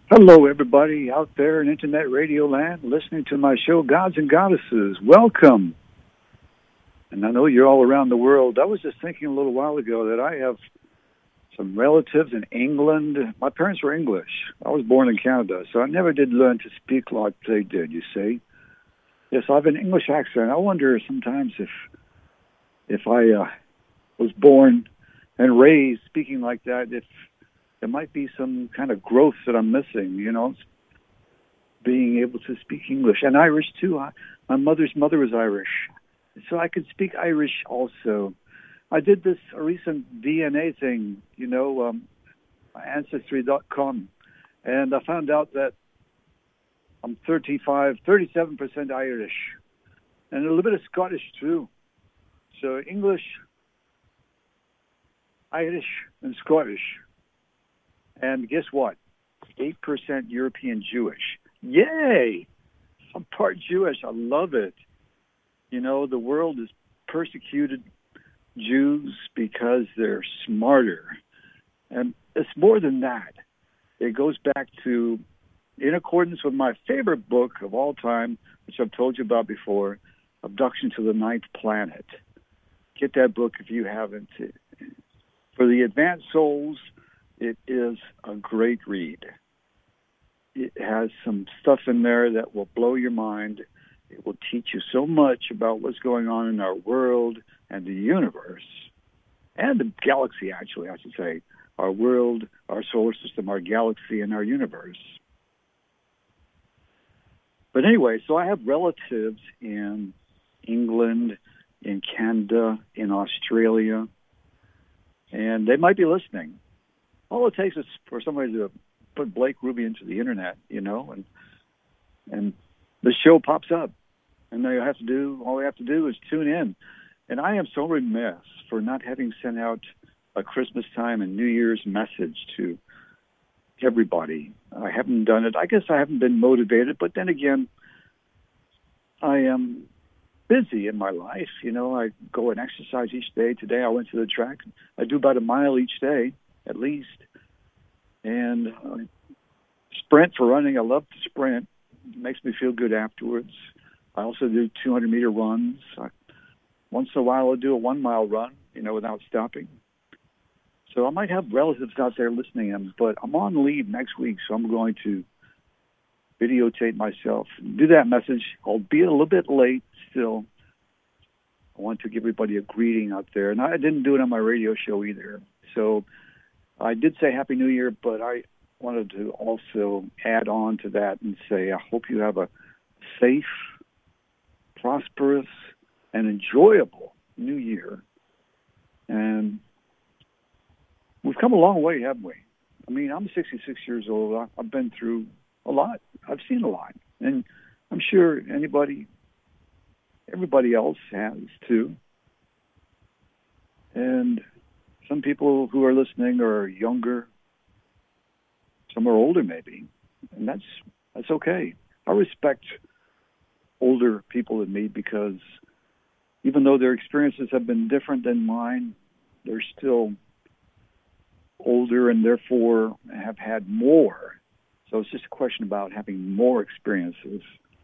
Hello, everybody out there in Internet Radio Land listening to my show, Gods and Goddesses. Welcome. And I know you're all around the world. I was just thinking a little while ago that I have some relatives in England. My parents were English. I was born in Canada, so I never did learn to speak like they did, you see. Yes, I have an English accent. I wonder sometimes if I was born and raised speaking like that, if there might be some kind of growth that I'm missing, being able to speak English. And Irish, too. My mother's mother was Irish, so I could speak Irish also. I did this recent DNA thing, Ancestry.com, and I found out that I'm 37% Irish, and a little bit of Scottish, too. So English, Irish, and Scottish. And guess what? 8% European Jewish. Yay! I'm part Jewish. I love it. The world has persecuted Jews because they're smarter. And it's more than that. It goes back to, in accordance with my favorite book of all time, which I've told you about before, Abduction to the Ninth Planet. Get that book if you haven't. For the advanced souls, it is a great read. It has some stuff in there that will blow your mind. It will teach you so much about what's going on in our world and the universe, and the galaxy, actually, I should say. Our world, our solar system, our galaxy, and our universe. But anyway, so I have relatives in England, in Canada, in Australia, and they might be listening. All it takes is for somebody to put Blake Ruby into the internet, and the show pops up. And all we have to do is tune in. And I am so remiss for not having sent out a Christmas time and New Year's message to everybody. I haven't done it. I guess I haven't been motivated, but then again, I am busy in my life. I go and exercise each day. Today I went to the track. I do about a mile each day, at least. And sprint for running. I love to sprint. It makes me feel good afterwards. I also do 200-meter runs. Once in a while I'll do a 1 mile run, without stopping. So I might have relatives out there listening in, but I'm on leave next week, so I'm going to videotape myself and do that message. I'll be a little bit late still. I want to give everybody a greeting out there. And I didn't do it on my radio show either. So I did say Happy New Year, but I wanted to also add on to that and say I hope you have a safe, prosperous, and enjoyable New Year. And we've come a long way, haven't we? I mean, I'm 66 years old. I've been through a lot. I've seen a lot. And I'm sure everybody else has too. And some people who are listening are younger. Some are older, maybe. And that's okay. I respect older people than me because even though their experiences have been different than mine, they're still older and therefore have had more. So it's just a question about having more experiences.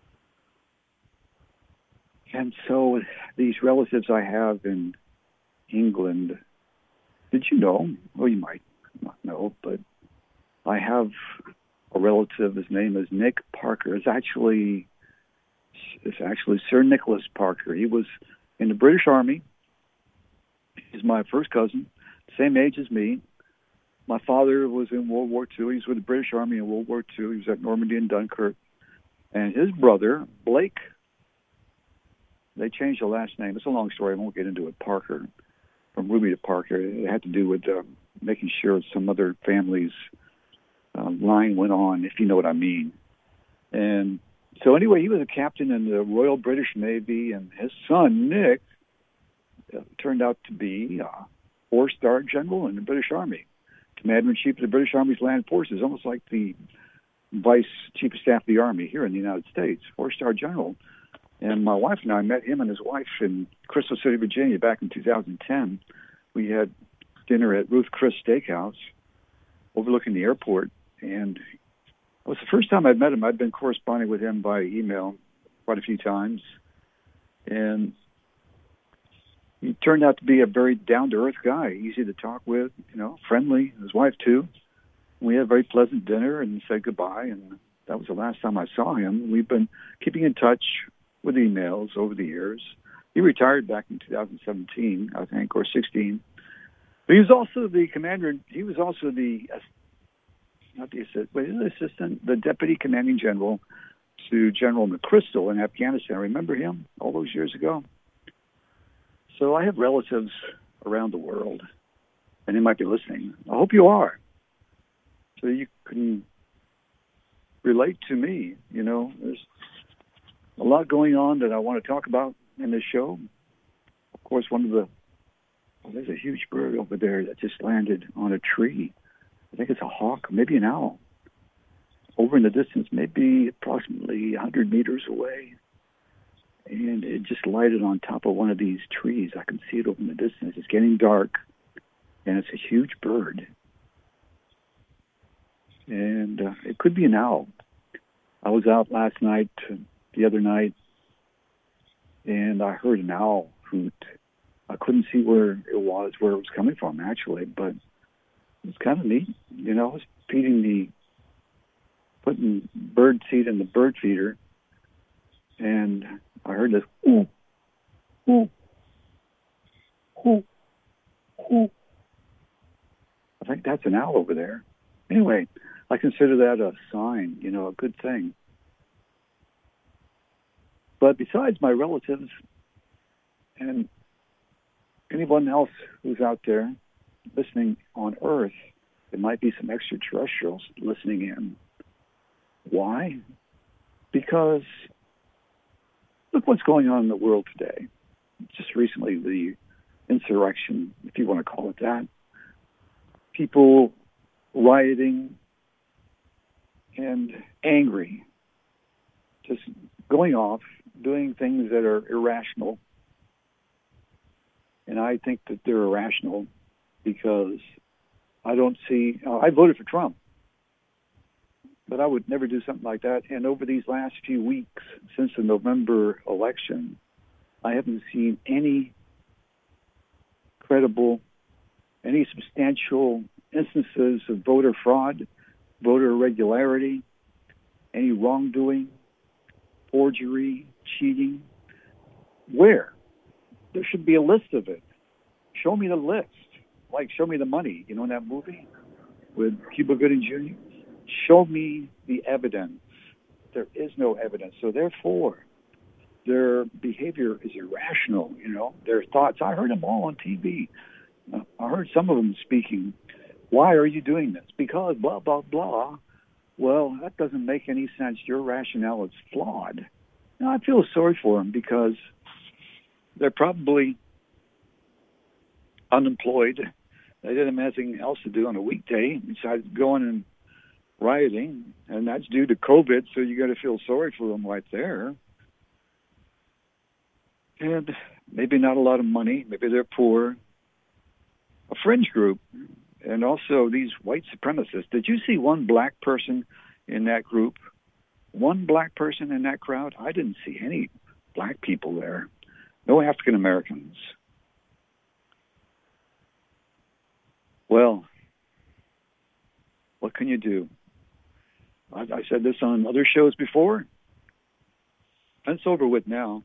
And so these relatives I have in England, did you know? Well, you might not know, but I have a relative. His name is Nick Parker. It's actually Sir Nicholas Parker. He was in the British Army. He's my first cousin, same age as me. My father was in World War II. He was with the British Army in World War II. He was at Normandy and Dunkirk. And his brother, Blake, they changed the last name. It's a long story. I won't get into it. Parker, from Ruby to Parker. It had to do with making sure some other family's line went on, if you know what I mean. And so anyway, he was a captain in the Royal British Navy, and his son, Nick, turned out to be a four-star general in the British Army, Commander-in-Chief of the British Army's Land Forces, almost like the Vice Chief of Staff of the Army here in the United States, four-star general. And my wife and I met him and his wife in Crystal City, Virginia, back in 2010. We had dinner at Ruth Chris Steakhouse overlooking the airport, and It was the first time I'd met him. I'd been corresponding with him by email quite a few times. And he turned out to be a very down-to-earth guy, easy to talk with, friendly. His wife, too. We had a very pleasant dinner and said goodbye, and that was the last time I saw him. We've been keeping in touch with emails over the years. He retired back in 2017, I think, or 16. But he was also the commander. He was also the assistant, the deputy commanding general to General McChrystal in Afghanistan. Remember him all those years ago? So I have relatives around the world, and they might be listening. I hope you are, so you can relate to me. There's a lot going on that I want to talk about in this show. Of course, there's a huge bird over there that just landed on a tree. I think it's a hawk, maybe an owl. Over in the distance, maybe approximately 100 meters away. And it just lighted on top of one of these trees. I can see it over in the distance. It's getting dark, and it's a huge bird. And it could be an owl. I was out the other night, and I heard an owl hoot. I couldn't see where it was coming from, actually, but it was kind of neat. I was putting bird seed in the bird feeder, and I heard this, ooh, ooh, ooh, ooh. I think that's an owl over there. Anyway, I consider that a sign, a good thing. But besides my relatives and anyone else who's out there listening on Earth, there might be some extraterrestrials listening in. Why? Because look what's going on in the world today. Just recently, the insurrection, if you want to call it that. People rioting and angry, just going off, doing things that are irrational. And I think that they're irrational because I voted for Trump, but I would never do something like that. And over these last few weeks, since the November election, I haven't seen any substantial instances of voter fraud, voter irregularity, any wrongdoing, forgery, cheating. Where? There should be a list of it. Show me the list. Like, show me the money. In that movie with Cuba Gooding Jr.? Show me the evidence. There is no evidence. So therefore, their behavior is irrational, their thoughts. I heard them all on TV. I heard some of them speaking. Why are you doing this? Because blah, blah, blah. Well, that doesn't make any sense. Your rationale is flawed. Now, I feel sorry for them because they're probably unemployed. They didn't have anything else to do on a weekday besides going and rioting, and that's due to COVID, so you got to feel sorry for them right there. And maybe not a lot of money. Maybe they're poor. A fringe group, and also these white supremacists. Did you see one black person in that group? One black person in that crowd? I didn't see any black people there. No African Americans. Well, what can you do? I said this on other shows before. And it's over with now,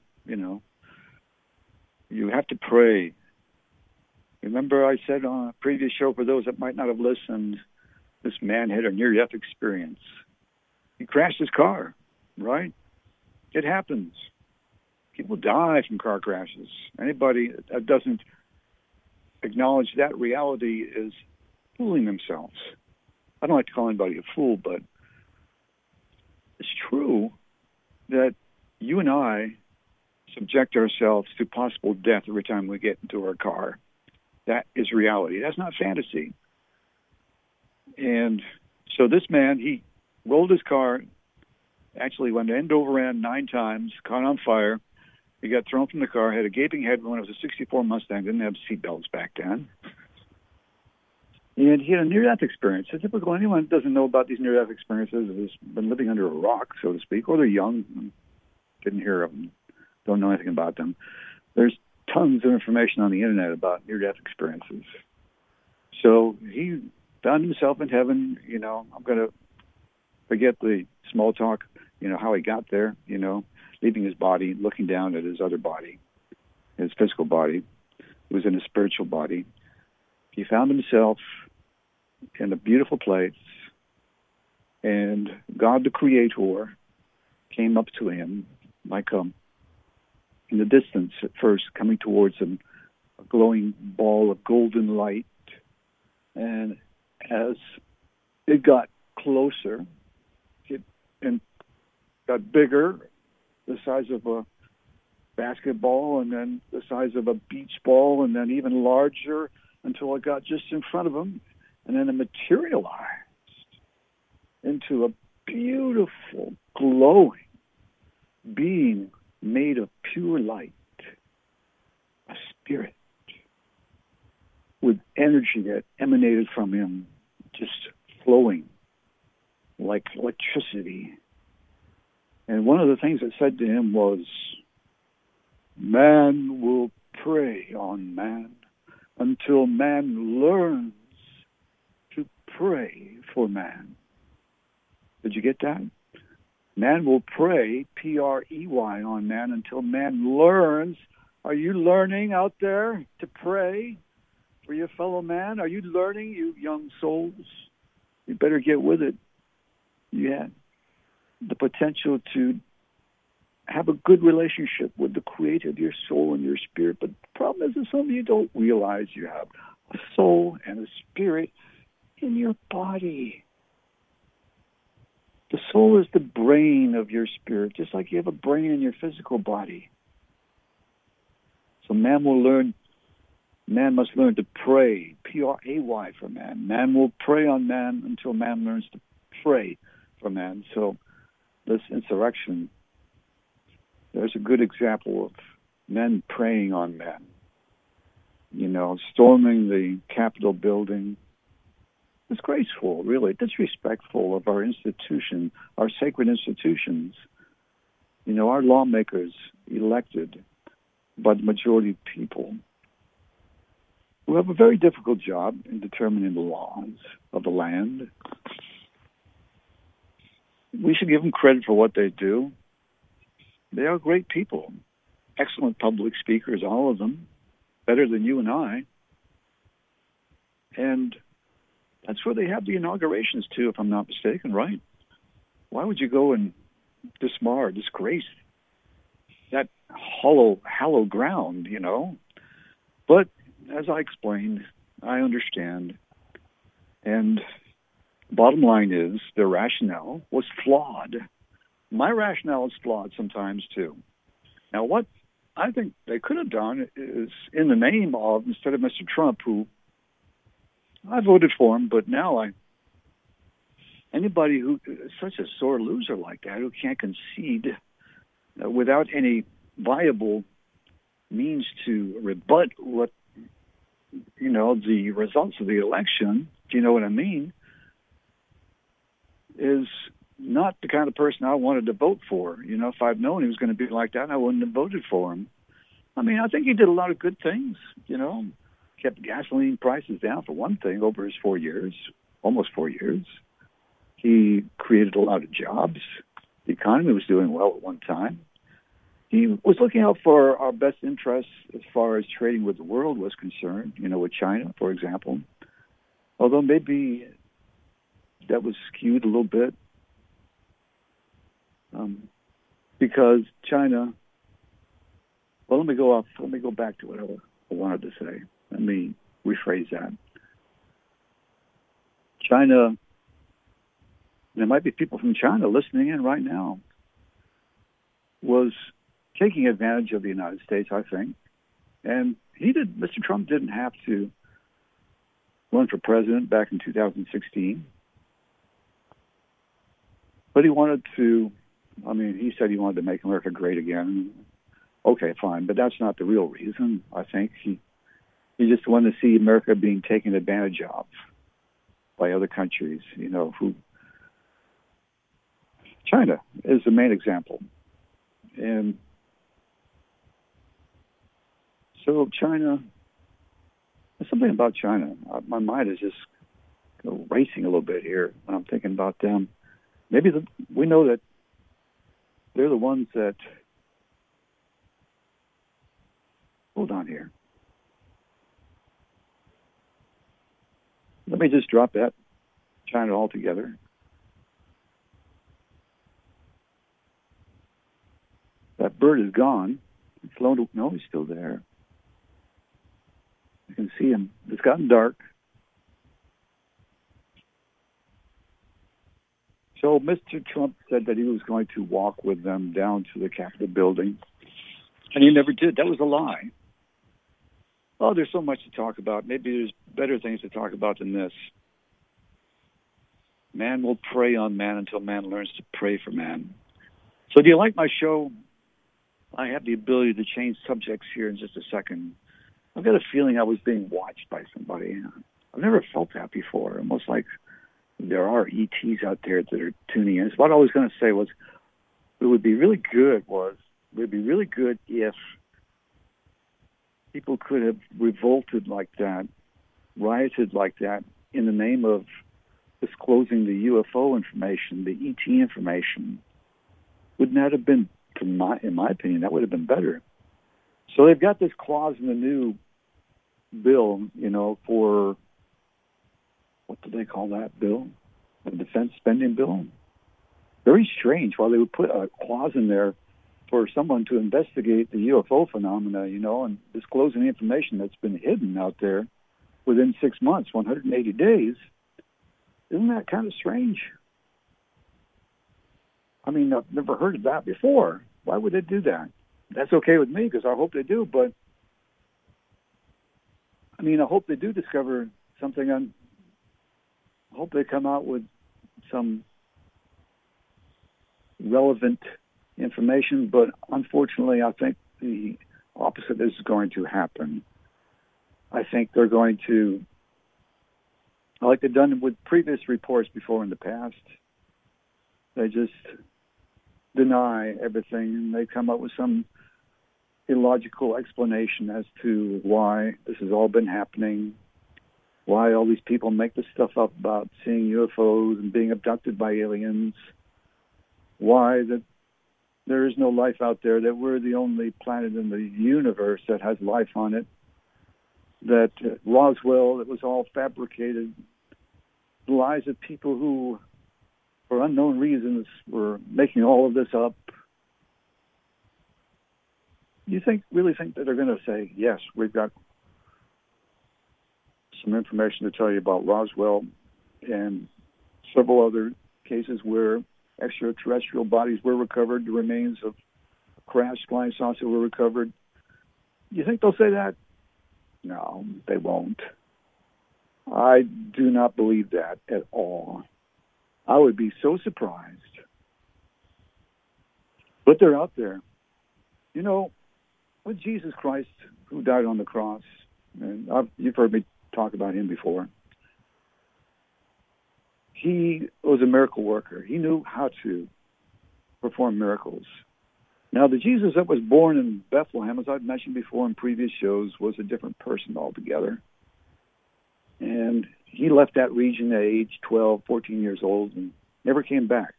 You have to pray. Remember I said on a previous show, for those that might not have listened, this man had a near-death experience. He crashed his car, right? It happens. People die from car crashes. Anybody that doesn't acknowledge that reality is fooling themselves. I don't like to call anybody a fool, but it's true that you and I subject ourselves to possible death every time we get into our car. That is reality. That's not fantasy. And so this man, he rolled his car, actually went end over end 9 times, caught on fire. He got thrown from the car, had a gaping head when it was a 64 Mustang, didn't have seatbelts back then. And he had a near-death experience. So typical anyone that doesn't know about these near-death experiences has been living under a rock, so to speak, or they're young, and didn't hear of them, don't know anything about them. There's tons of information on the internet about near-death experiences. So he found himself in heaven. I'm going to forget the small talk, how he got there, leaving his body, looking down at his other body, his physical body. He was in a spiritual body. He found himself in a beautiful place, and God the Creator came up to him, like in the distance at first, coming towards him, a glowing ball of golden light. And as it got closer, it got bigger, the size of a basketball, and then the size of a beach ball, and then even larger until it got just in front of him. And then it materialized into a beautiful, glowing being made of pure light, a spirit with energy that emanated from him, just flowing like electricity. And one of the things it said to him was, "Man will prey on man until man learns to pray for man." Did you get that? Man will prey, P-R-E-Y, on man until man learns. Are you learning out there to pray for your fellow man? Are you learning, you young souls? You better get with it. You have the potential to have a good relationship with the Creator of your soul and your spirit. But the problem is that some of you don't realize you have a soul and a spirit in your body. The soul is the brain of your spirit, just like you have a brain in your physical body. So man must learn to pray, P-R-A-Y for man. Man will prey on man until man learns to pray for man. So this insurrection, there's a good example of men preying on men. Storming the Capitol building. It's graceful, really, disrespectful of our institution, our sacred institutions. Our lawmakers elected by the majority of people who have a very difficult job in determining the laws of the land. We should give them credit for what they do. They are great people, excellent public speakers, all of them, better than you and I. And that's where they have the inaugurations, too, if I'm not mistaken, right? Why would you go and disgrace that hallowed ground, But as I explained, I understand. And bottom line is their rationale was flawed. My rationale is flawed sometimes, too. Now, what I think they could have done is, in the name of, instead of Mr. Trump, who I voted for him, but now anybody who is such a sore loser like that, who can't concede without any viable means to rebut what, the results of the election, do you know what I mean, is not the kind of person I wanted to vote for. If I'd known he was going to be like that, I wouldn't have voted for him. I mean, I think he did a lot of good things, kept gasoline prices down, for one thing, over his 4 years, almost 4 years. He created a lot of jobs. The economy was doing well at one time. He was looking out for our best interests as far as trading with the world was concerned, with China, for example. Although maybe that was skewed a little bit because China, well, let me go back to what I wanted to say. Let me rephrase that. China, there might be people from China listening in right now, was taking advantage of the United States, I think. And Mr. Trump didn't have to run for president back in 2016. But he wanted to, he said he wanted to make America great again. Okay, fine, but that's not the real reason, I think. He just wanted to see America being taken advantage of. by other countries, who China is the main example. And so China, there's something about China. My mind is just racing a little bit here when I'm thinking about them. Maybe we know that they're the ones that, hold on here. Let me just drop that China altogether. That bird is gone. He's flown to, no, he's still there. I can see him. It's gotten dark. So Mr. Trump said that he was going to walk with them down to the Capitol building, and he never did. That was a lie. Oh, there's so much to talk about. Maybe there's better things to talk about than this. Man will prey on man until man learns to pray for man. So do you like my show? I have the ability to change subjects here in just a second. I've got a feeling I was being watched by somebody. I've never felt that before, almost like there are ETs out there that are tuning in. So what I was going to say was, it would be really good if people could have revolted like that, rioted like that, in the name of disclosing the UFO information, the ET information. Wouldn't that have been, in my opinion, that would have been better. So they've got this clause in the new bill, for, what do they call that bill? A defense spending bill? Very strange why they would put a clause in there for someone to investigate the UFO phenomena, and disclosing the information that's been hidden out there within 6 months, 180 days. Isn't that kind of strange? I mean, I've never heard of that before. Why would they do that? That's okay with me because I hope they do, but I hope they do discover something. I hope they come out with some relevant information, but unfortunately, I think the opposite is going to happen. I think they're going to, like they've done with previous reports before in the past, they just deny everything and they come up with some illogical explanation as to why this has all been happening, why all these people make this stuff up about seeing UFOs and being abducted by aliens, why that there is no life out there, that we're the only planet in the universe that has life on it, that Roswell, it was all fabricated, the lies of people who, for unknown reasons, were making all of this up. You really think that they're going to say, yes, we've got some information to tell you about Roswell and several other cases where extraterrestrial bodies were recovered, the remains of a crashed flying saucer were recovered. You think they'll say that? No, they won't. I do not believe that at all. I would be so surprised. But they're out there. With Jesus Christ, who died on the cross, and you've heard me talk about him before, he was a miracle worker. He knew how to perform miracles. Now, the Jesus that was born in Bethlehem, as I've mentioned before in previous shows, was a different person altogether. And he left that region at age 12, 14 years old and never came back.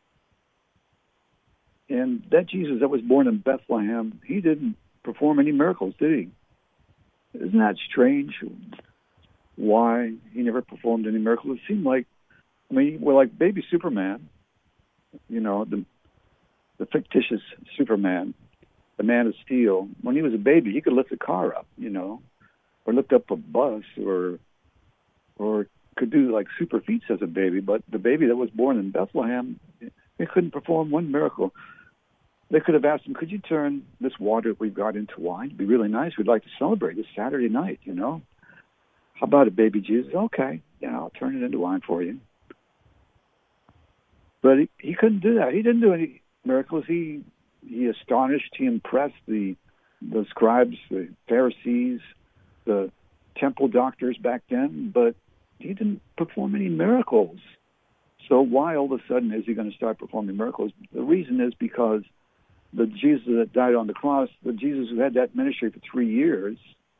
And that Jesus that was born in Bethlehem, he didn't perform any miracles, did he? Isn't that strange? Why he never performed any miracles? It seemed like, we're like baby Superman, the fictitious Superman, the Man of Steel. When he was a baby, he could lift a car up, or lift up a bus, or could do like super feats as a baby. But the baby that was born in Bethlehem, he couldn't perform one miracle. They could have asked him, could you turn this water that we've got into wine? It'd be really nice. We'd like to celebrate this Saturday night, How about it, baby Jesus? Okay, I'll turn it into wine for you. But he couldn't do that. He didn't do any miracles. He astonished, he impressed the scribes, the Pharisees, the temple doctors back then, but He didn't perform any miracles. So why all of a sudden is he going to start performing miracles? The reason is because the Jesus that died on the cross, the Jesus who had that ministry for 3 years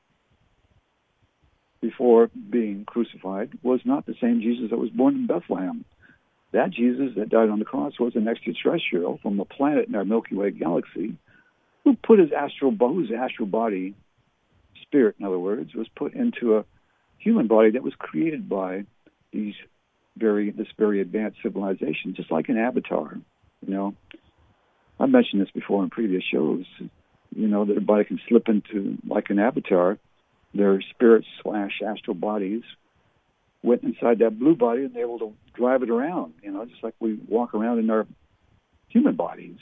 before being crucified, was not the same Jesus that was born in Bethlehem. That Jesus that died on the cross was an extraterrestrial from a planet in our Milky Way galaxy who put his astral body, spirit in other words, was put into a human body that was created by this very advanced civilization, just like an avatar. I've mentioned this before in previous shows. Their body can slip into like an avatar. Their spirits / astral bodies went inside that blue body and they're able to drive it around, just like we walk around in our human bodies.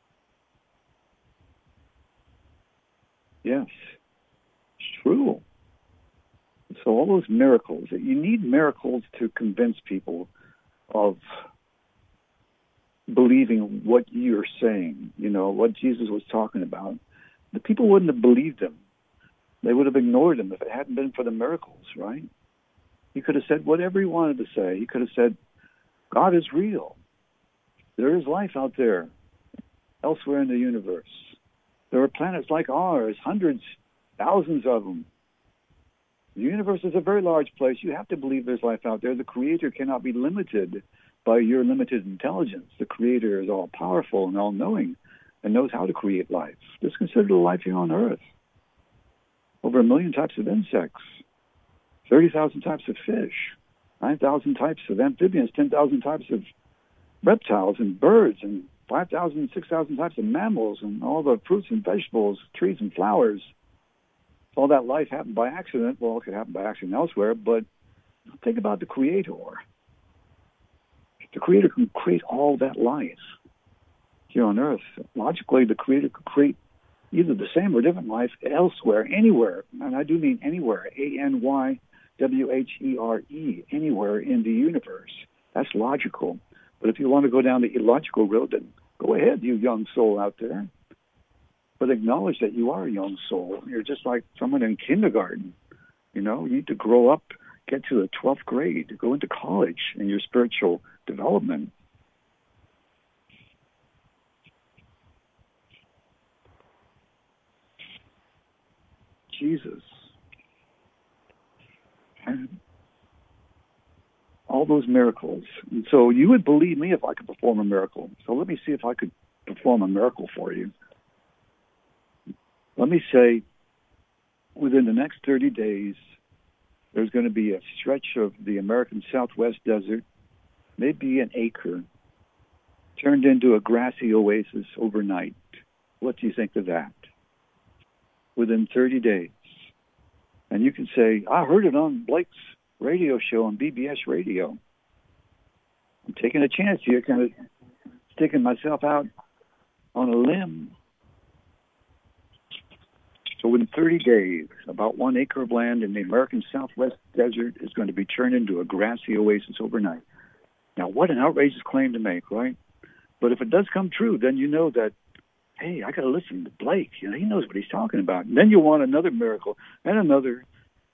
Yes, it's true. So all those miracles, you need miracles to convince people of believing what you're saying, what Jesus was talking about. The people wouldn't have believed him. They would have ignored him if it hadn't been for the miracles, right? He could have said whatever he wanted to say. He could have said, God is real. There is life out there, elsewhere in the universe. There are planets like ours, hundreds, thousands of them. The universe is a very large place. You have to believe there's life out there. The Creator cannot be limited by your limited intelligence. The Creator is all-powerful and all-knowing and knows how to create life. Just consider the life here on Earth. Over 1 million types of insects, 30,000 types of fish, 9,000 types of amphibians, 10,000 types of reptiles and birds, and 5,000, 6,000 types of mammals, and all the fruits and vegetables, trees and flowers. All that life happened by accident. Well, it could happen by accident elsewhere, but think about the Creator. The Creator can create all that life here on Earth. Logically, the Creator could create either the same or different life elsewhere, anywhere. And I do mean anywhere, ANYWHERE, anywhere in the universe. That's logical. But if you want to go down the illogical road, then go ahead, you young soul out there. But acknowledge that you are a young soul. You're just like someone in kindergarten. You need to grow up, get to the 12th grade, go into college in your spiritual development. Jesus. And all those miracles. And so you would believe me if I could perform a miracle. So let me see if I could perform a miracle for you. Let me say, within the next 30 days, there's going to be a stretch of the American Southwest desert, maybe an acre, turned into a grassy oasis overnight. What do you think of that? Within 30 days. And you can say, I heard it on Blake's radio show on BBS Radio. I'm taking a chance here, kind of sticking myself out on a limb. So within 30 days, about 1 acre of land in the American Southwest desert is going to be turned into a grassy oasis overnight. Now, what an outrageous claim to make, right? But if it does come true, then you know that, hey, I got to listen to Blake. He knows what he's talking about. And then you want another miracle and another.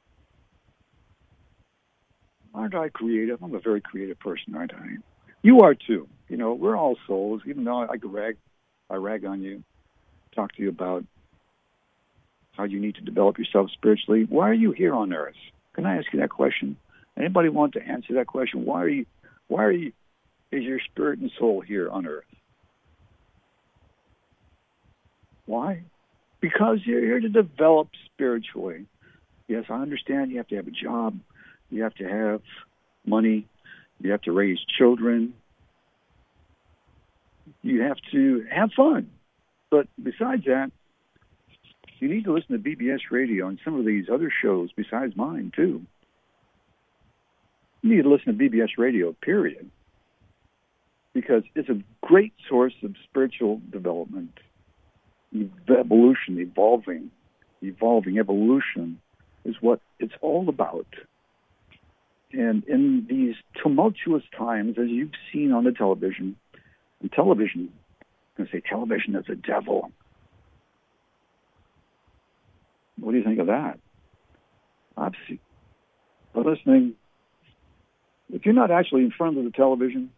Aren't I creative? I'm a very creative person, aren't I? You are too. We're all souls, even though I rag on you, talk to you about how you need to develop yourself spiritually. Why are you here on Earth? Can I ask you that question? Anybody want to answer that question? Why is your spirit and soul here on Earth? Why? Because you're here to develop spiritually. Yes, I understand you have to have a job. You have to have money. You have to raise children. You have to have fun. But besides that, you need to listen to BBS Radio and some of these other shows besides mine, too. You need to listen to BBS Radio, period. Because it's a great source of spiritual development, evolution, evolving evolution is what it's all about. And in these tumultuous times, as you've seen on the television, and television, I'm going to say television is a devil. What do you think of that? I've seen, listening if you're not actually in front of the television,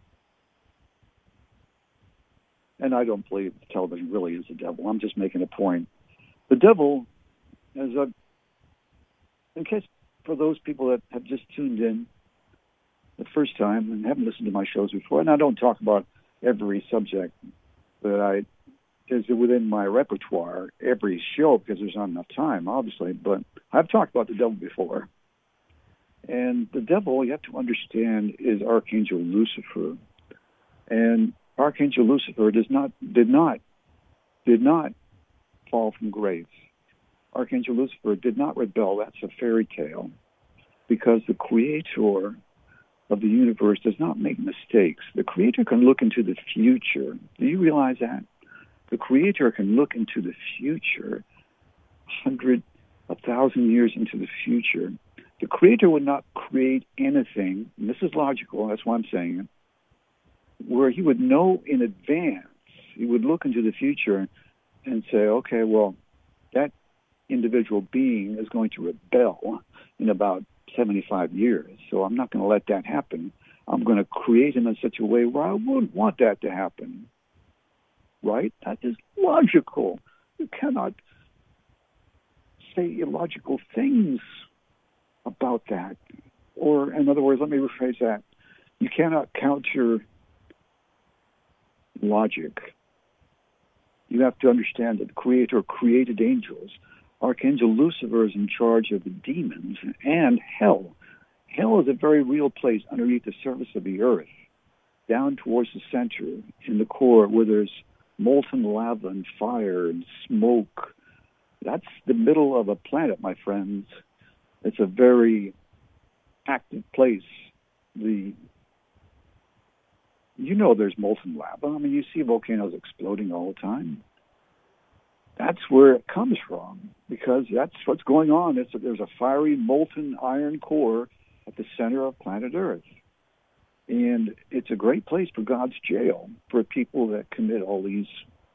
and I don't believe the television really is the devil. I'm just making a point. The devil, in case for those people that have just tuned in the first time and haven't listened to my shows before, and I don't talk about every subject that is within my repertoire every show because there's not enough time, obviously, but I've talked about the devil before. And the devil, you have to understand, is Archangel Lucifer. And Archangel Lucifer did not fall from grace. Archangel Lucifer did not rebel. That's a fairy tale. Because the creator of the universe does not make mistakes. The creator can look into the future. Do you realize that? The creator can look into the future, 100, 1,000 years into the future. The creator would not create anything, and this is logical, that's why I'm saying it, where he would know in advance. He would look into the future and say, okay, well, that individual being is going to rebel in about 75 years, so I'm not going to let that happen. I'm going to create him in such a way where I wouldn't want that to happen. Right? That is logical. You cannot say illogical things about that. Or, in other words, let me rephrase that. You cannot counter logic. You have to understand that the Creator created angels. Archangel Lucifer is in charge of the demons and hell. Hell is a very real place underneath the surface of the earth, down towards the center, in the core, where there's molten lava and fire and smoke. That's the middle of a planet, my friends. It's a very active place. There's molten lava. I mean, you see volcanoes exploding all the time. That's where it comes from, because that's what's going on. There's a fiery, molten iron core at the center of planet Earth. And it's a great place for God's jail for people that commit all these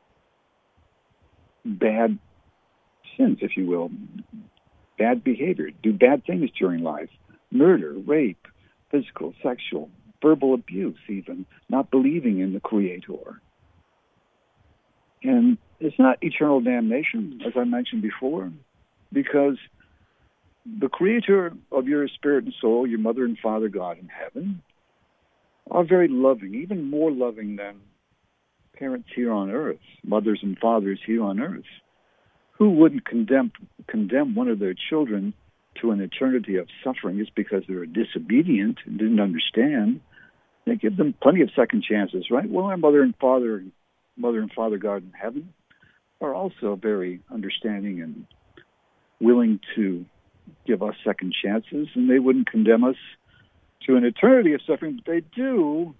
bad sins, if you will, bad behavior, do bad things during life, murder, rape, physical, sexual, verbal abuse even, not believing in the Creator. And it's not eternal damnation, as I mentioned before, because the Creator of your spirit and soul, your mother and father God in heaven, are very loving, even more loving than parents here on earth, mothers and fathers here on earth. Who wouldn't condemn one of their children to an eternity of suffering just because they were disobedient and didn't understand? They give them plenty of second chances, right? Well, our mother and father God in heaven are also very understanding and willing to give us second chances, and they wouldn't condemn us to an eternity of suffering, but they do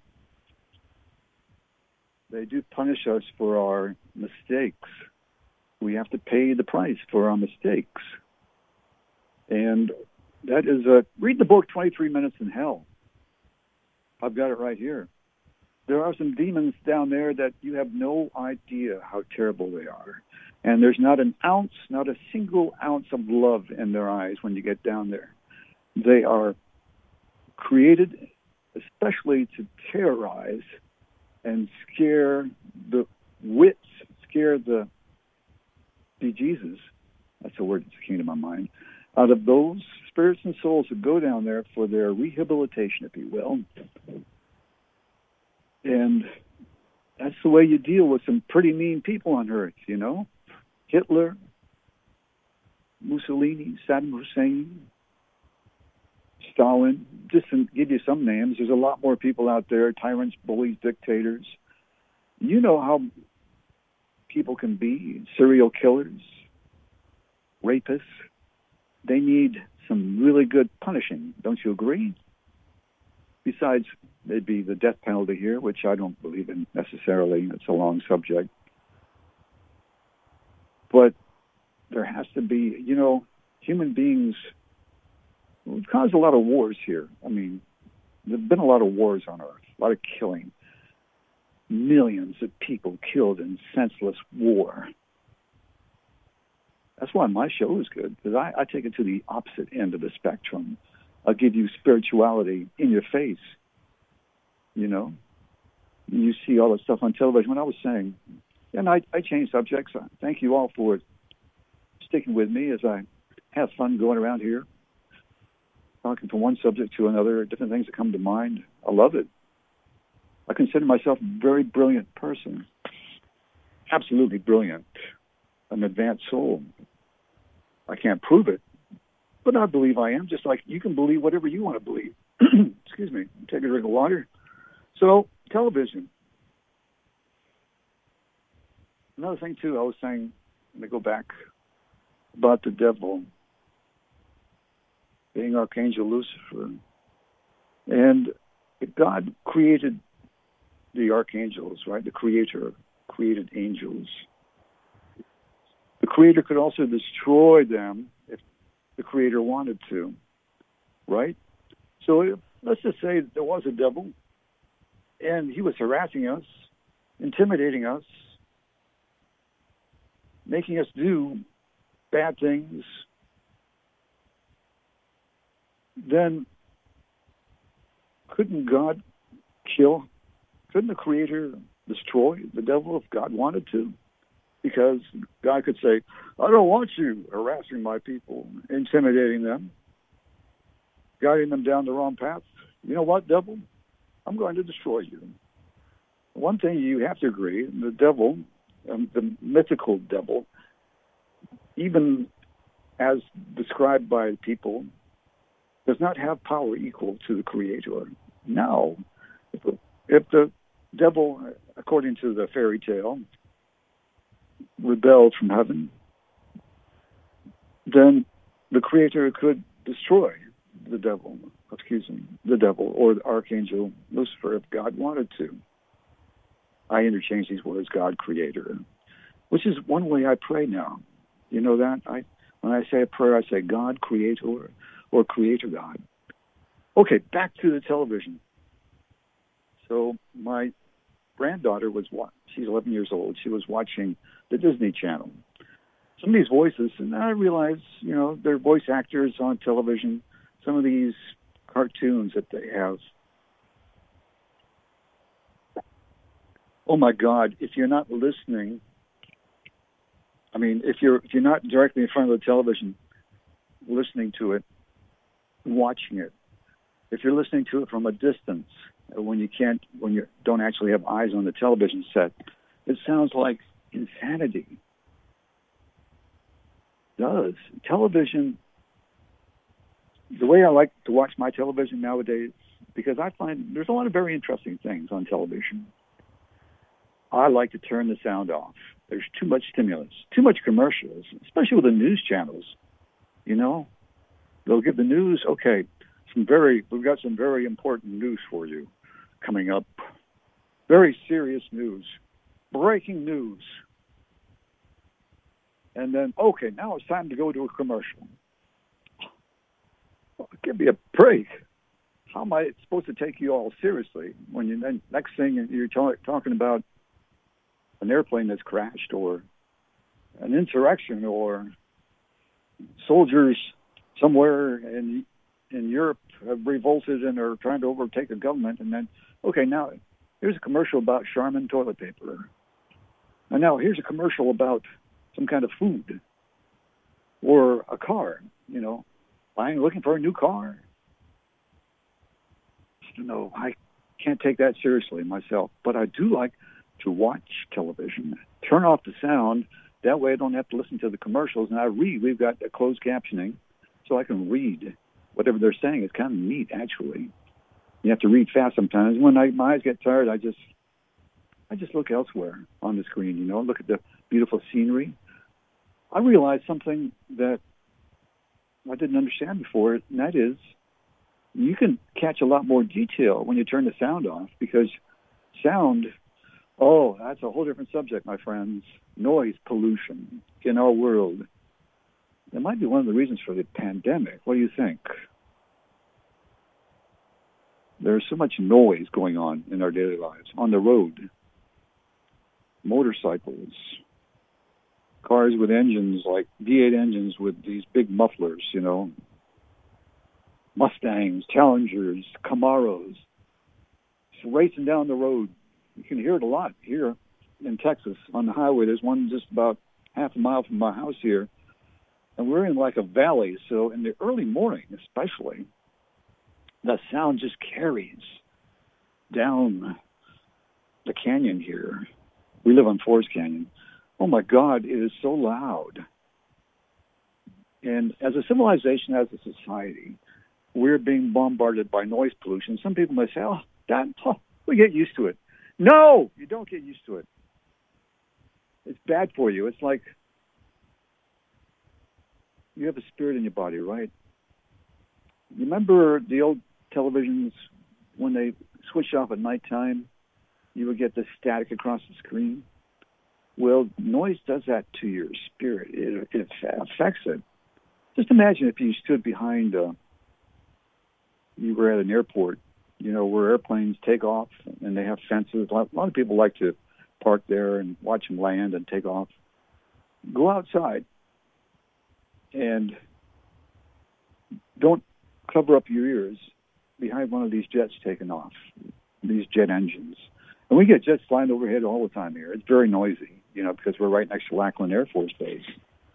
punish us for our mistakes. We have to pay the price for our mistakes. And that is, read the book 23 Minutes in Hell. I've got it right here. There are some demons down there that you have no idea how terrible they are. And there's not a single ounce of love in their eyes when you get down there. They are created especially to terrorize and scare the wits, scare the bejesus, that's a word that came to my mind, out of those spirits and souls who go down there for their rehabilitation, if you will. And that's the way you deal with some pretty mean people on earth, you know? Hitler, Mussolini, Saddam Hussein, Stalin, just to give you some names. There's a lot more people out there, tyrants, bullies, dictators. You know how people can be, serial killers, rapists. They need some really good punishing, don't you agree? Besides, there'd be the death penalty here, which I don't believe in necessarily. It's a long subject. But there has to be, you know, human beings. We've caused a lot of wars here. I mean, there have been a lot of wars on Earth, a lot of killing. Millions of people killed in senseless war. That's why my show is good, because I take it to the opposite end of the spectrum. I'll give you spirituality in your face. You know, you see all the stuff on television. When I was saying, and I changed subjects. Thank you all for sticking with me as I have fun going around here, talking from one subject to another, different things that come to mind. I love it. I consider myself a very brilliant person, absolutely brilliant, an advanced soul. I can't prove it, but I believe I am, just like you can believe whatever you want to believe. Excuse me. Take a drink of water. So, television. Another thing, too, I was saying, let me go back, about the devil being Archangel Lucifer. And God created the archangels, right? The Creator created angels. The Creator could also destroy them if the Creator wanted to, right? So let's just say there was a devil, and he was harassing us, intimidating us, making us do bad things. Then couldn't God kill? Couldn't the Creator destroy the devil if God wanted to? Because God could say, I don't want you harassing my people, intimidating them, guiding them down the wrong path. You know what, devil? I'm going to destroy you. One thing you have to agree, the devil, the mythical devil, even as described by people, does not have power equal to the Creator. Now, if the devil, according to the fairy tale, rebelled from heaven, then the Creator could destroy the devil, or the Archangel Lucifer if God wanted to. I interchange these words, God, Creator, which is one way I pray now. You know that? When I say a prayer, I say God, Creator, or Creator God. Okay, back to the television. So my granddaughter she's 11 years old. She was watching the Disney Channel. Some of these voices, and I realize, they're voice actors on television. Some of these cartoons that they have. Oh my God! If you're not listening, if you're not directly in front of the television, listening to it, watching it. If you're listening to it from a distance, when you don't actually have eyes on the television set, it sounds like insanity. It does. Television, the way I like to watch my television nowadays, because I find there's a lot of very interesting things on television. I like to turn the sound off. There's too much stimulus, too much commercials, especially with the news channels. They'll give the news, okay, we've got some very important news for you coming up. Very serious news. Breaking news. And then, okay, now it's time to go to a commercial. Well, give me a break. How am I supposed to take you all seriously when then next thing you're talking about an airplane that's crashed or an insurrection or soldiers somewhere in Europe have revolted and are trying to overtake a government, and then, okay, now here's a commercial about Charmin toilet paper. And now here's a commercial about some kind of food or a car, looking for a new car. No, I can't take that seriously myself, but I do like to watch television. Turn off the sound. That way I don't have to listen to the commercials, and I read. We've got a closed captioning, so I can read whatever they're saying. It's kind of neat, actually. You have to read fast sometimes. When my eyes get tired, I just look elsewhere on the screen, look at the beautiful scenery. I realized something that I didn't understand before, and that is you can catch a lot more detail when you turn the sound off, because sound, that's a whole different subject, my friends. Noise pollution in our world. That might be one of the reasons for the pandemic. What do you think? There's so much noise going on in our daily lives. On the road, motorcycles, cars with engines like V8 engines with these big mufflers, Mustangs, Challengers, Camaros, just racing down the road. You can hear it a lot here in Texas on the highway. There's one just about half a mile from my house here. And we're in like a valley, so in the early morning especially, that sound just carries down the canyon here. We live on Forest Canyon. Oh my God, it is so loud. And as a civilization, as a society, we're being bombarded by noise pollution. Some people may say, we get used to it. No, you don't get used to it. It's bad for you. It's like you have a spirit in your body, right? You remember the old televisions when they switched off at nighttime? You would get the static across the screen. Well, noise does that to your spirit. It affects it. Just imagine if you stood behind, you were at an airport, where airplanes take off and they have fences. A lot of people like to park there and watch them land and take off. Go outside and don't cover up your ears behind one of these jets taking off, these jet engines. And we get jets flying overhead all the time here. It's very noisy, because we're right next to Lackland Air Force Base.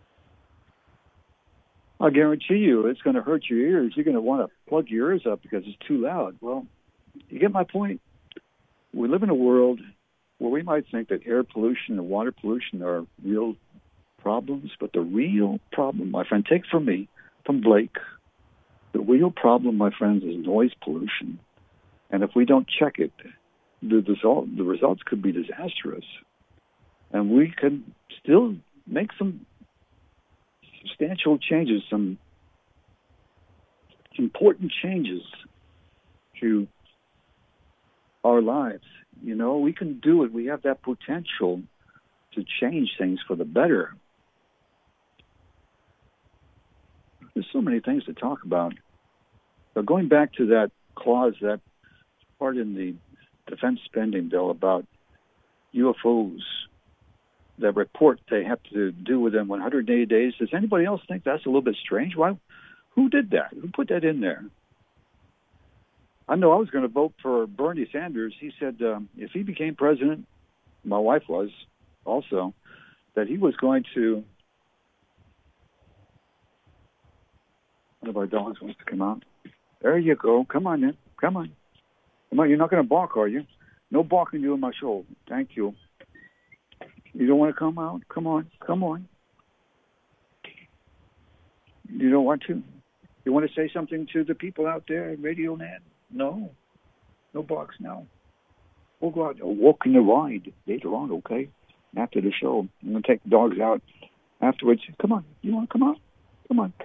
I'll guarantee you it's going to hurt your ears. You're going to want to plug your ears up because it's too loud. Well, you get my point? We live in a world where we might think that air pollution and water pollution are real problems, but the real problem, my friend, take from me, from Blake, the real problem, my friends, is noise pollution. And if we don't check it, the results could be disastrous. And we can still make some substantial changes, some important changes to our lives. We can do it. We have that potential to change things for the better. There's so many things to talk about. But going back to that clause, that part in the defense spending bill about UFOs, that report they have to do within 180 days, does anybody else think that's a little bit strange? Why? Who did that? Who put that in there? I know I was going to vote for Bernie Sanders. He said if he became president, my wife was also, that he was going to... One of our dogs wants to come out. There you go. Come on, then. Come on. Come on. You're not going to bark, are you? No barking you in my shoulder. Thank you. You don't want to come out? Come on. Come on. You don't want to? You want to say something to the people out there at Radio Land? No. No barks now. We'll go out and walk in the ride later on, okay? After the show. I'm going to take the dogs out afterwards. Come on. You want to come out? Come on.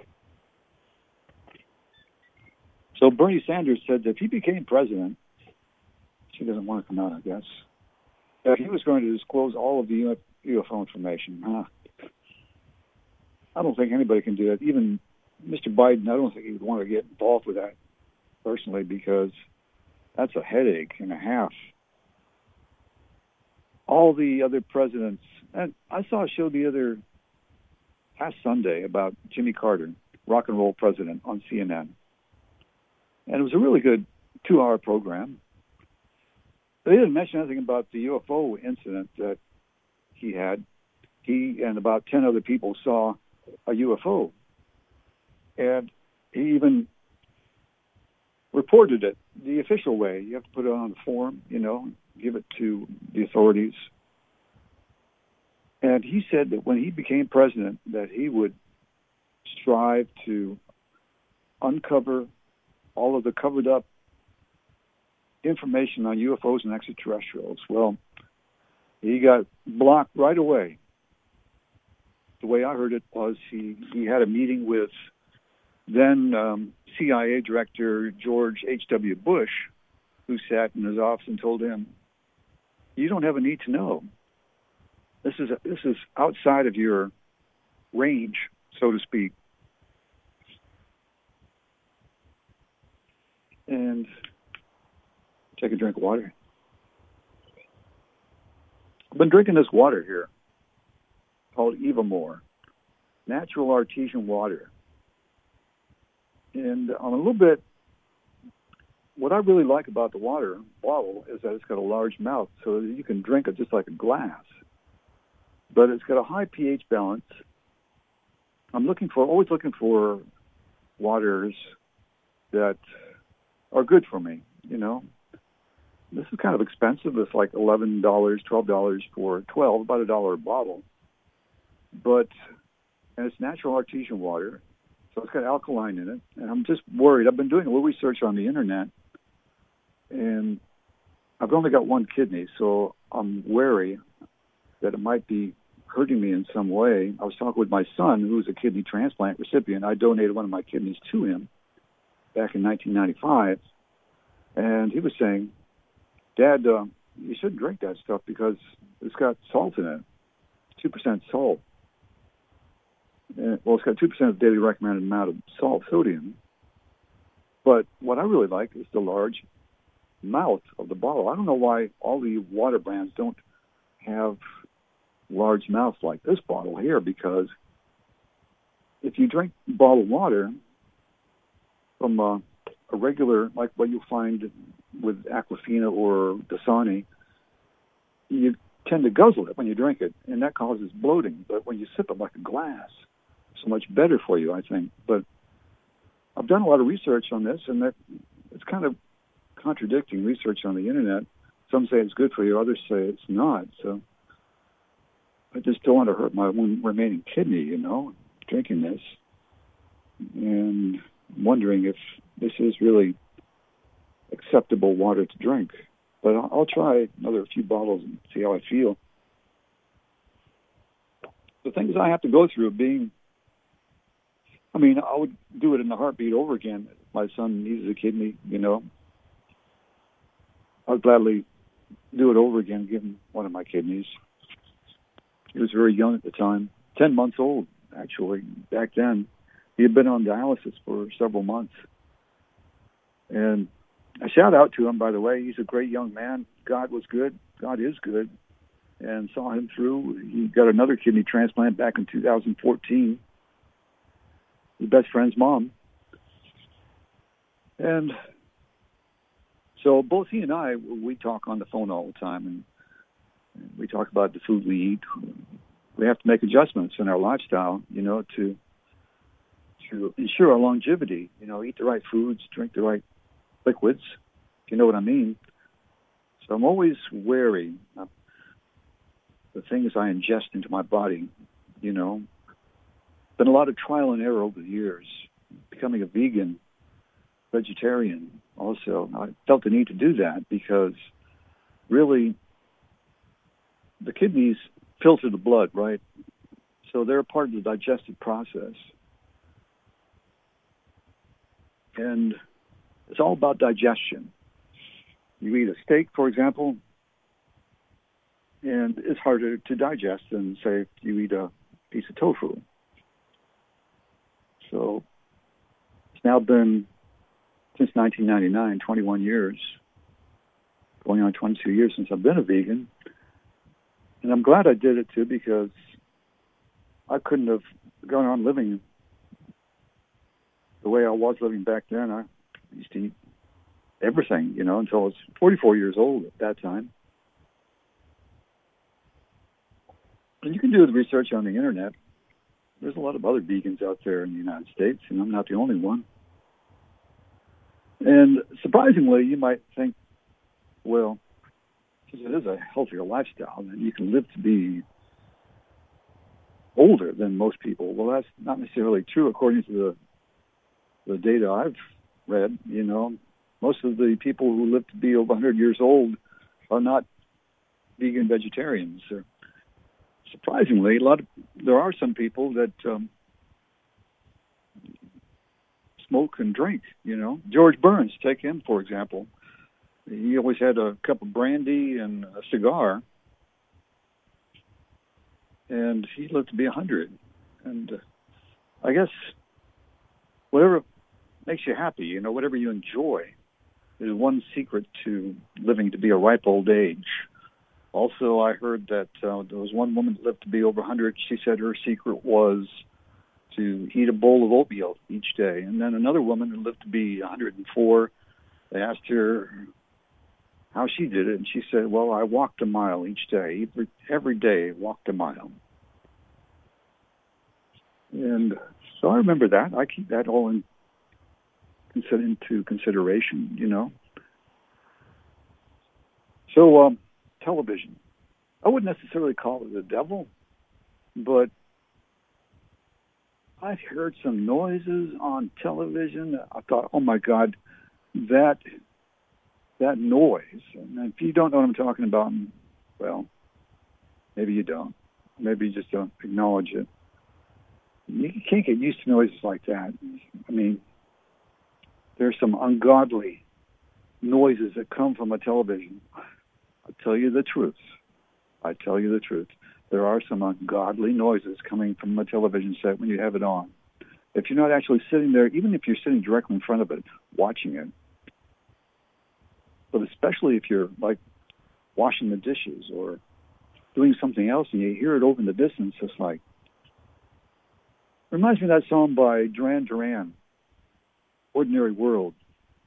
So Bernie Sanders said that if he became president, she doesn't want to come out, I guess, that he was going to disclose all of the UFO information. I don't think anybody can do that. Even Mr. Biden, I don't think he would want to get involved with that personally, because that's a headache and a half. All the other presidents, and I saw a show last Sunday about Jimmy Carter, rock and roll president, on CNN. And it was a really good 2-hour program. They didn't mention anything about the UFO incident that he had. He and about 10 other people saw a UFO. And he even reported it the official way. You have to put it on the form, give it to the authorities. And he said that when he became president, that he would strive to uncover all of the covered up information on UFOs and extraterrestrials. Well, he got blocked right away. The way I heard it was he had a meeting with then CIA Director George H.W. Bush, who sat in his office and told him, "You don't have a need to know. This is outside of your range, so to speak." And take a drink of water. I've been drinking this water here called Evamore, natural artesian water. And I'm a little bit, what I really like about the water bottle is that it's got a large mouth, so you can drink it just like a glass. But it's got a high pH balance. I'm always looking for waters that are good for me, you know. This is kind of expensive. It's like $11, $12 for 12, about $1 a bottle. And it's natural artesian water, so it's got alkaline in it. And I'm just worried. I've been doing a little research on the internet, and I've only got one kidney, so I'm wary that it might be hurting me in some way. I was talking with my son, who's a kidney transplant recipient. I donated one of my kidneys to him back in 1995, and he was saying, Dad, you shouldn't drink that stuff because it's got salt in it, 2% salt. Well, it's got 2% of the daily recommended amount of salt, sodium. But what I really like is the large mouth of the bottle. I don't know why all the water brands don't have large mouths like this bottle here, because if you drink bottled water from a regular, like what you find with Aquafina or Dasani, you tend to guzzle it when you drink it, and that causes bloating. But when you sip it like a glass, it's so much better for you, I think. But I've done a lot of research on this, and that it's kind of contradicting research on the internet. Some say it's good for you, others say it's not. So I just don't want to hurt my one remaining kidney, you know, drinking this. And I'm wondering if this is really acceptable water to drink. But I'll try another few bottles and see how I feel. The things I have to go through I would do it in a heartbeat over again. My son needs a kidney, you know. I'd gladly do it over again, give him one of my kidneys. He was very young at the time, 10 months old, actually, back then. He had been on dialysis for several months. And a shout out to him, by the way. He's a great young man. God was good. God is good. And saw him through. He got another kidney transplant back in 2014. His best friend's mom. And so both he and I, we talk on the phone all the time, and we talk about the food we eat. We have to make adjustments in our lifestyle, you know, to ensure our longevity. You know, eat the right foods, drink the right liquids, if you know what I mean. So I'm always wary of the things I ingest into my body, you know. Been a lot of trial and error over the years, becoming a vegan, vegetarian also. I felt the need to do that because really the kidneys filter the blood, right? So they're a part of the digestive process. And it's all about digestion. You eat a steak, for example, and it's harder to digest than, say, if you eat a piece of tofu. So it's now been, since 1999, 21 years, going on 22 years since I've been a vegan. And I'm glad I did it, too, because I couldn't have gone on living the way I was living back then. I used to eat everything, you know, until I was 44 years old at that time. And you can do the research on the internet. There's a lot of other vegans out there in the United States, and I'm not the only one. And surprisingly, you might think, well, since it is a healthier lifestyle, then you can live to be older than most people. Well, that's not necessarily true according to the data I've read. You know, most of the people who live to be over 100 years old are not vegan vegetarians. Surprisingly, there are some people that smoke and drink, you know. George Burns, take him, for example. He always had a cup of brandy and a cigar, and he lived to be 100. And I guess whatever makes you happy, you know, whatever you enjoy, is one secret to living to be a ripe old age. Also, I heard that there was one woman that lived to be over 100. She said her secret was to eat a bowl of oatmeal each day. And then another woman who lived to be 104, they asked her how she did it, and she said, well, I walked a mile each day. Every day, walked a mile. And so I remember that. I keep that all into consideration, you know. So television. I wouldn't necessarily call it the devil, but I've heard some noises on television. I thought, oh my God, that noise. And if you don't know what I'm talking about, well, maybe you don't. Maybe you just don't acknowledge it. You can't get used to noises like that. I mean, there's some ungodly noises that come from a television. I'll tell you the truth. I tell you the truth. There are some ungodly noises coming from a television set when you have it on. If you're not actually sitting there, even if you're sitting directly in front of it, watching it, but especially if you're like washing the dishes or doing something else and you hear it over in the distance, it's like, reminds me of that song by Duran Duran, Ordinary World.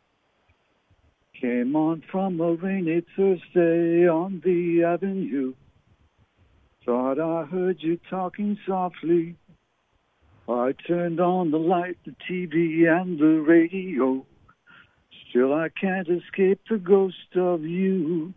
Came on from a rainy Thursday on the avenue. Thought I heard you talking softly. I turned on the light, the TV, and the radio. Still I can't escape the ghost of you.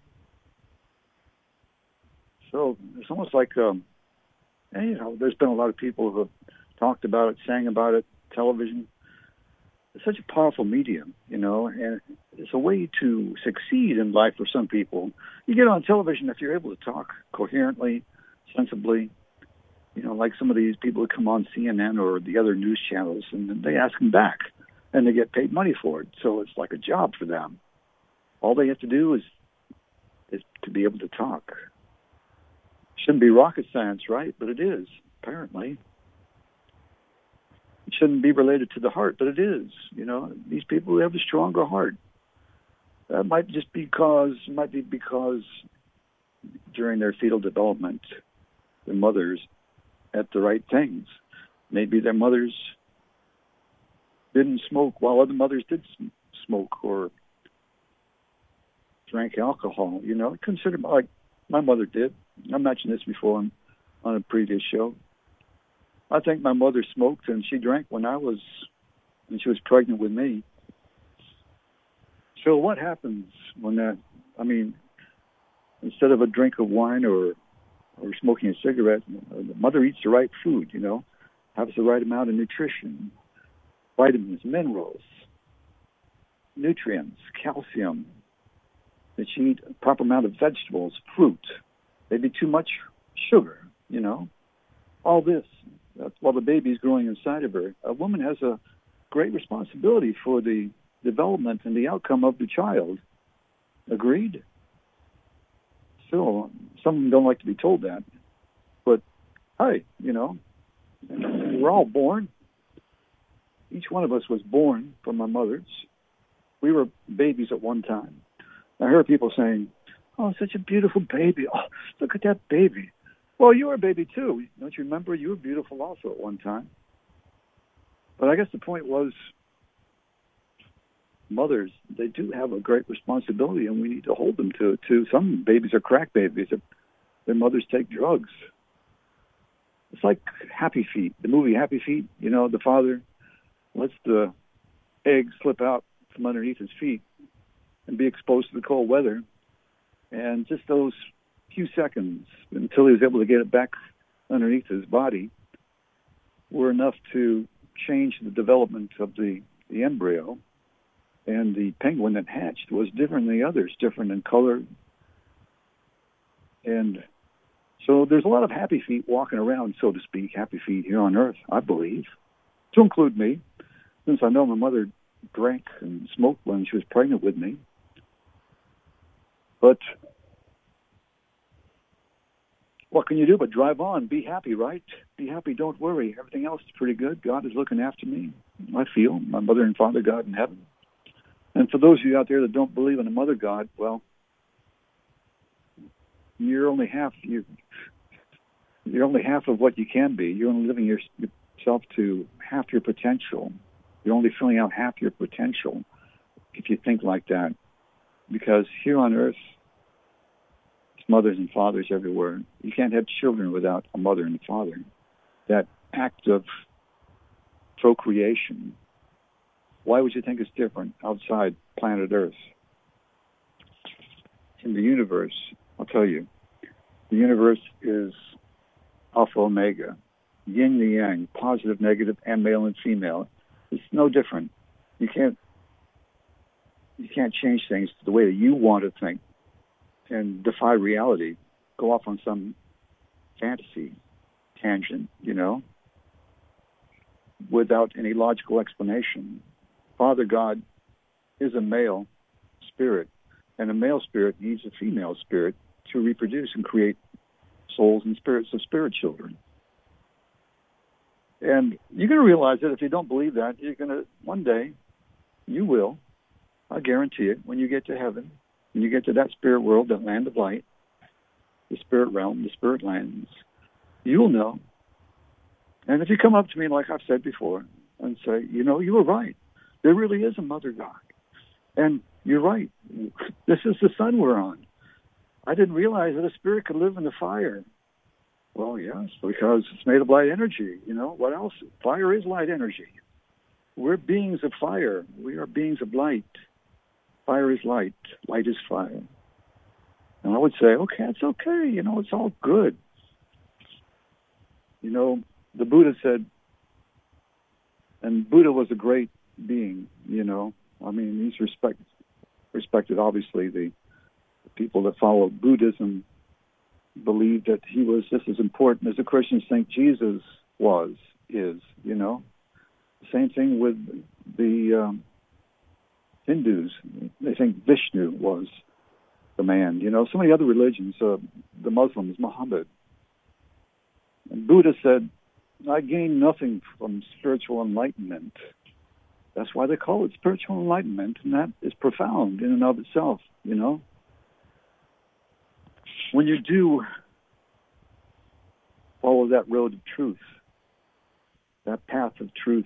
So it's almost like, and, you know, there's been a lot of people who have talked about it, sang about it, television. It's such a powerful medium, you know, and it's a way to succeed in life for some people. You get on television if you're able to talk coherently, sensibly, you know, like some of these people who come on CNN or the other news channels, and they ask them back, and they get paid money for it. So it's like a job for them. All they have to do is to be able to talk. Shouldn't be rocket science, right? But it is, apparently. It shouldn't be related to the heart, but it is. You know, these people who have a stronger heart. That might be because during their fetal development, their mothers had the right things. Maybe their mothers didn't smoke while other mothers did smoke or drank alcohol. You know, consider like my mother did. I mentioned this before on a previous show. I think my mother smoked and she drank when she was pregnant with me. So what happens when that, I mean, instead of a drink of wine or smoking a cigarette, the mother eats the right food, you know, has the right amount of nutrition, vitamins, minerals, nutrients, calcium, that she eat a proper amount of vegetables, fruit, maybe too much sugar, you know, all this. While the baby's growing inside of her, a woman has a great responsibility for the development and the outcome of the child. Agreed? So some of them don't like to be told that. But, hey, you know, we're all born. Each one of us was born from our mothers. We were babies at one time. I heard people saying, oh, such a beautiful baby. Oh, look at that baby. Well, you were a baby too. Don't you remember? You were beautiful also at one time. But I guess the point was, mothers, they do have a great responsibility, and we need to hold them to it too. Some babies are crack babies. Their mothers take drugs. It's like Happy Feet, the movie Happy Feet. You know, the father lets the egg slip out from underneath his feet and be exposed to the cold weather. And just those few seconds until he was able to get it back underneath his body were enough to change the development of the embryo. And the penguin that hatched was different than the others, different in color. And so there's a lot of happy feet walking around, so to speak, happy feet here on Earth, I believe, to include me, since I know my mother drank and smoked when she was pregnant with me. But what can you do but drive on? Be happy, right? Be happy, don't worry. Everything else is pretty good. God is looking after me, I feel, my mother and father God in heaven. And for those of you out there that don't believe in a mother God, well, you're only half of what you can be. You're only living your yourself to half your potential. You're only filling out half your potential if you think like that. Because here on earth, it's mothers and fathers everywhere. You can't have children without a mother and a father. That act of procreation, why would you think it's different outside planet Earth? In the universe, I'll tell you, the universe is alpha, omega, yin and yang, positive, negative, and male and female. It's no different. You can't change things the way that you want to think and defy reality, go off on some fantasy tangent, without any logical explanation. Father God is a male spirit, and a male spirit needs a female spirit to reproduce and create souls and spirits of spirit children. And you're going to realize that if you don't believe that, you're going to, one day, you will, I guarantee it, when you get to heaven, when you get to that spirit world, that land of light, the spirit realm, the spirit lands, you'll know. And if you come up to me, like I've said before, and say, you were right. There really is a mother God. And you're right. This is the sun we're on. I didn't realize that a spirit could live in the fire. Well, yes, because it's made of light energy. What else? Fire is light energy. We're beings of fire. We are beings of light. Fire is light. Light is fire. And I would say, okay, it's okay. It's all good. The Buddha said, and Buddha was a great being, he's respected, obviously. The people that follow Buddhism believe that he was just as important as the Christians think Jesus is. The same thing with the Hindus. They think Vishnu was the man. So many other religions, the Muslims, Muhammad. And Buddha said, I gain nothing from spiritual enlightenment. That's why they call it spiritual enlightenment, and that is profound in and of itself, When you do follow that road of truth, that path of truth,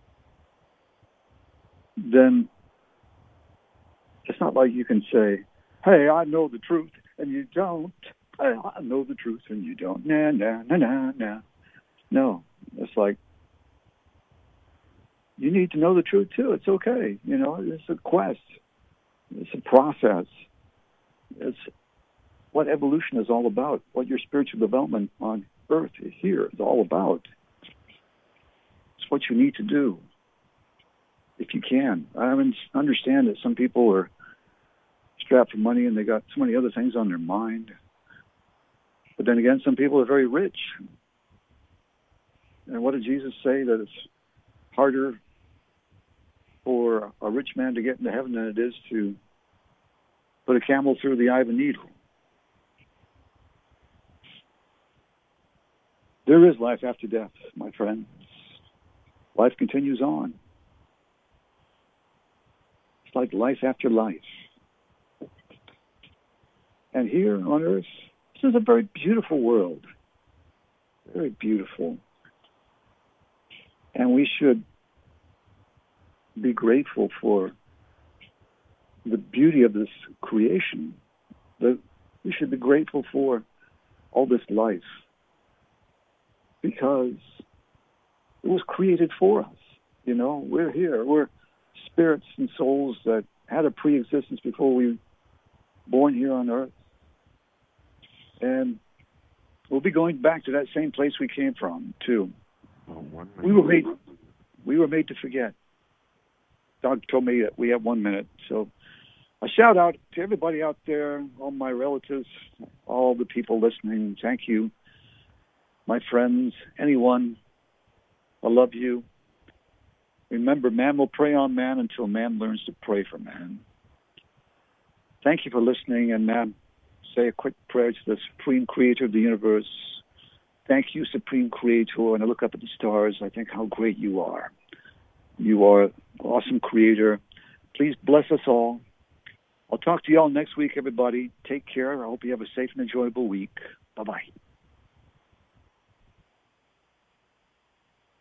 then it's not like you can say, hey, I know the truth, and you don't. Hey, I know the truth, and you don't. Nah. No, it's like, you need to know the truth too. It's okay. It's a quest. It's a process. It's what evolution is all about, what your spiritual development on earth here is all about. It's what you need to do, if you can. I understand that some people are strapped for money and they got so many other things on their mind. But then again, some people are very rich. And what did Jesus say? That it's harder for a rich man to get into heaven than it is to put a camel through the eye of a needle. There is life after death, my friends. Life continues on. It's like life after life. And here on earth, this is a very beautiful world. Very beautiful. And we should be grateful for the beauty of this creation. We should be grateful for all this life because it was created for us. We're here. We're spirits and souls that had a pre-existence before we were born here on earth. And we'll be going back to that same place we came from, too. We were made to forget. God told me that we have 1 minute. So a shout out to everybody out there, all my relatives, all the people listening. Thank you. My friends, anyone, I love you. Remember, man will prey on man until man learns to pray for man. Thank you for listening, and man, say a quick prayer to the Supreme Creator of the universe. Thank you, Supreme Creator. And I look up at the stars, I think how great you are. You are an awesome Creator. Please bless us all. I'll talk to you all next week, everybody. Take care. I hope you have a safe and enjoyable week. Bye-bye.